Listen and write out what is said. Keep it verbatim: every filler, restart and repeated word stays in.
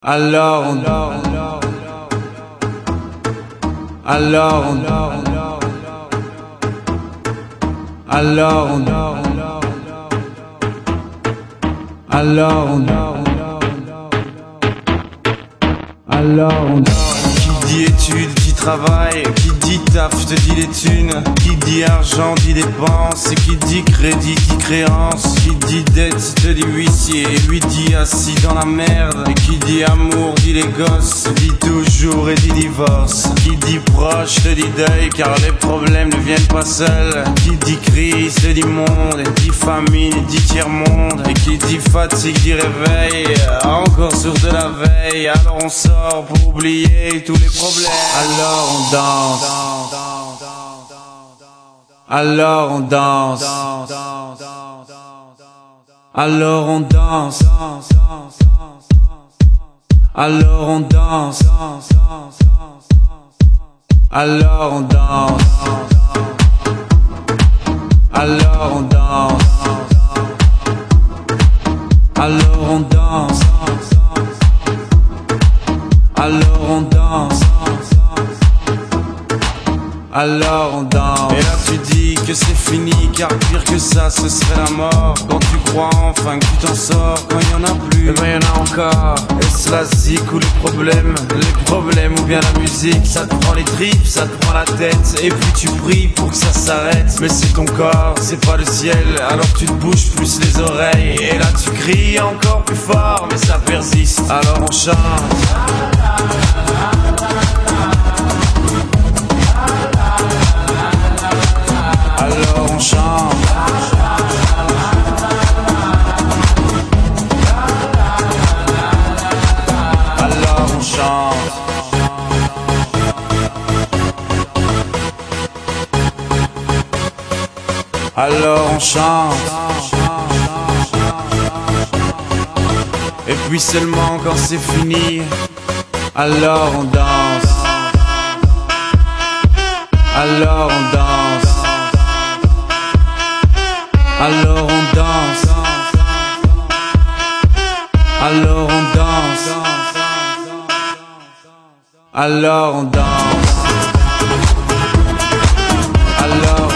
Alors on alors on alors on alors on alors on qui dit études, qui travaille, qui dit taf, te dit les thunes, qui dit argent, dit dépenses, qui dit crédit, dit créance, qui dit dette, te dit huissier, lui dit assis dans la merde, et qui dit amour, dit les gosses, dit toujours et dit divorce, qui dit proche, te dit deuil, car les problèmes ne viennent pas seuls, qui dit crise, te dit monde, dit famine, dit tiers-monde, et qui dit fatigue, dit réveil, encore sourd de la veille, alors on sort pour oublier tous les problèmes. Alors on danse, alors on danse, alors on danse, alors on danse, alors on danse, alors on danse, alors on danse, alors on danse, alors on danse. Et là tu dis que c'est fini, car pire que ça ce serait la mort. Quand tu crois enfin que tu t'en sors, quand il y en a plus, eh ben y en a encore. Est-ce la zik ou les problèmes, les problèmes ou bien la musique? Ça te prend les tripes, ça te prend la tête, et puis tu pries pour que ça s'arrête. Mais c'est ton corps, c'est pas le ciel, alors tu te bouges plus les oreilles. Et là tu cries encore plus fort, mais ça persiste, alors on chante. Alors on chante. Alors on chante. Alors on chante. Et puis seulement quand c'est fini, alors on danse. Alors on danse. Alors on danse, alors on danse, alors on danse, alors